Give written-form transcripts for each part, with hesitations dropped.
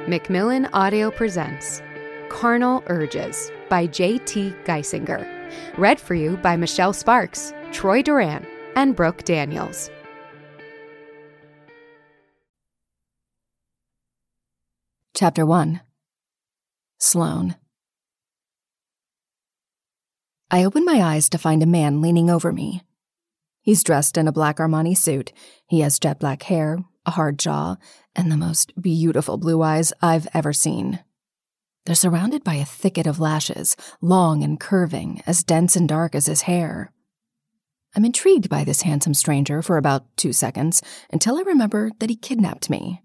Macmillan Audio presents Carnal Urges by J.T. Geisinger. Read for you by Michelle Sparks, Troy Duran, and Brooke Daniels. Chapter 1. Sloane. I open my eyes to find a man leaning over me. He's dressed in a black Armani suit. He has jet black hair, a hard jaw, and the most beautiful blue eyes I've ever seen. They're surrounded by a thicket of lashes, long and curving, as dense and dark as his hair. I'm intrigued by this handsome stranger for about 2 seconds, until I remember that he kidnapped me.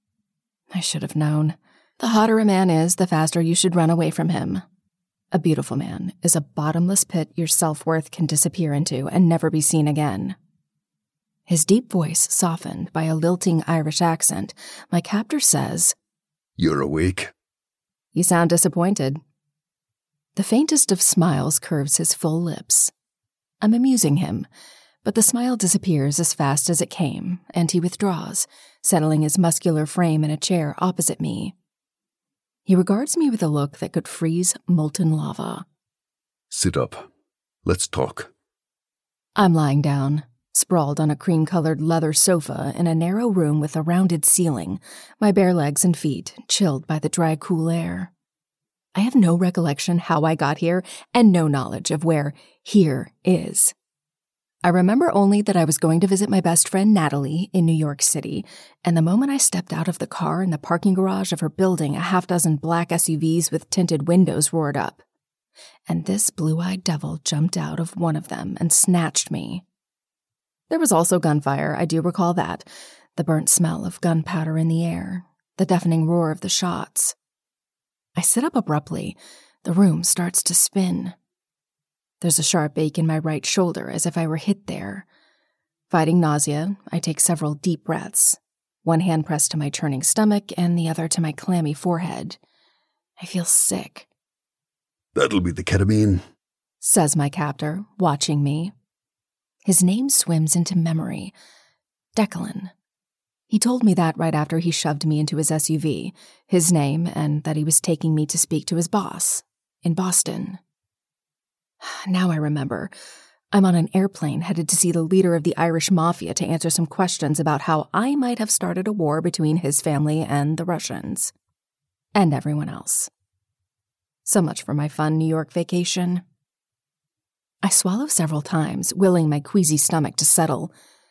I should have known. The hotter a man is, the faster you should run away from him. A beautiful man is a bottomless pit your self-worth can disappear into and never be seen again. His deep voice softened by a lilting Irish accent, my captor says, "You're awake." You sound disappointed. The faintest of smiles curves his full lips. I'm amusing him, but the smile disappears as fast as it came, and he withdraws, settling his muscular frame in a chair opposite me. He regards me with a look that could freeze molten lava. "Sit up. Let's talk." I'm lying down, sprawled on a cream-colored leather sofa in a narrow room with a rounded ceiling, my bare legs and feet chilled by the dry, cool air. I have no recollection how I got here and no knowledge of where here is. I remember only that I was going to visit my best friend Natalie in New York City, and the moment I stepped out of the car in the parking garage of her building, a half-dozen black SUVs with tinted windows roared up. And this blue-eyed devil jumped out of one of them and snatched me. There was also gunfire, I do recall that, the burnt smell of gunpowder in the air, the deafening roar of the shots. I sit up abruptly. The room starts to spin. There's a sharp ache in my right shoulder as if I were hit there. Fighting nausea, I take several deep breaths, one hand pressed to my churning stomach and the other to my clammy forehead. I feel sick. "That'll be the ketamine," says my captor, watching me. His name swims into memory. Declan. He told me that right after he shoved me into his SUV, his name, and that he was taking me to speak to his boss in Boston. Now I remember. I'm on an airplane headed to see the leader of the Irish Mafia to answer some questions about how I might have started a war between his family and the Russians. And everyone else. So much for my fun New York vacation. I swallow several times, willing my queasy stomach to settle.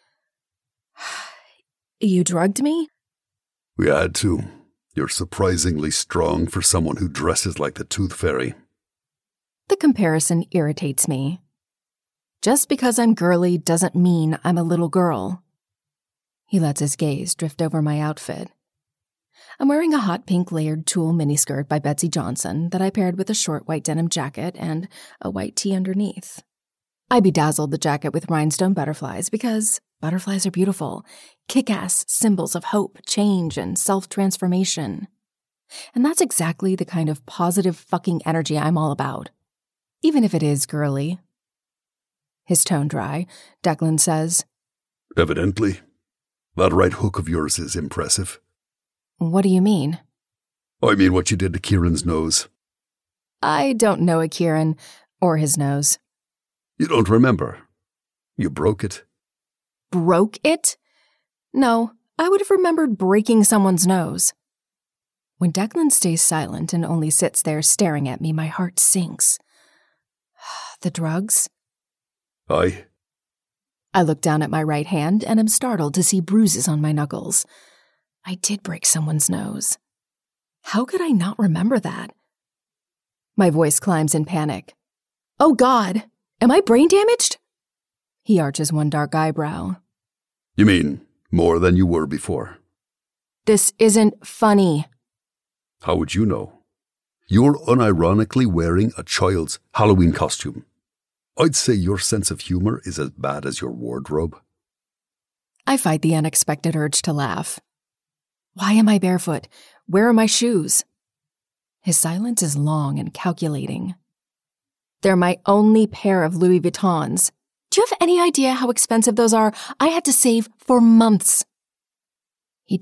You drugged me? "We had to. You're surprisingly strong for someone who dresses like the Tooth Fairy." The comparison irritates me. Just because I'm girly doesn't mean I'm a little girl. He lets his gaze drift over my outfit. I'm wearing a hot pink layered tulle miniskirt by Betsy Johnson that I paired with a short white denim jacket and a white tee underneath. I bedazzled the jacket with rhinestone butterflies because butterflies are beautiful, kick-ass symbols of hope, change, and self-transformation. And that's exactly the kind of positive fucking energy I'm all about. Even if it is girly. His tone dry, Declan says, "Evidently. That right hook of yours is impressive." What do you mean? "I mean what you did to Kieran's nose." I don't know a Kieran or his nose. "You don't remember. You broke it." Broke it? No, I would have remembered breaking someone's nose. When Declan stays silent and only sits there staring at me, my heart sinks. The drugs? "Aye." I look down at my right hand and am startled to see bruises on my knuckles. I did break someone's nose. How could I not remember that? My voice climbs in panic. Oh God, am I brain damaged? He arches one dark eyebrow. "You mean more than you were before?" This isn't funny. "How would you know? You're unironically wearing a child's Halloween costume. I'd say your sense of humor is as bad as your wardrobe." I fight the unexpected urge to laugh. Why am I barefoot? Where are my shoes? His silence is long and calculating. They're my only pair of Louis Vuittons. Do you have any idea how expensive those are? I had to save for months.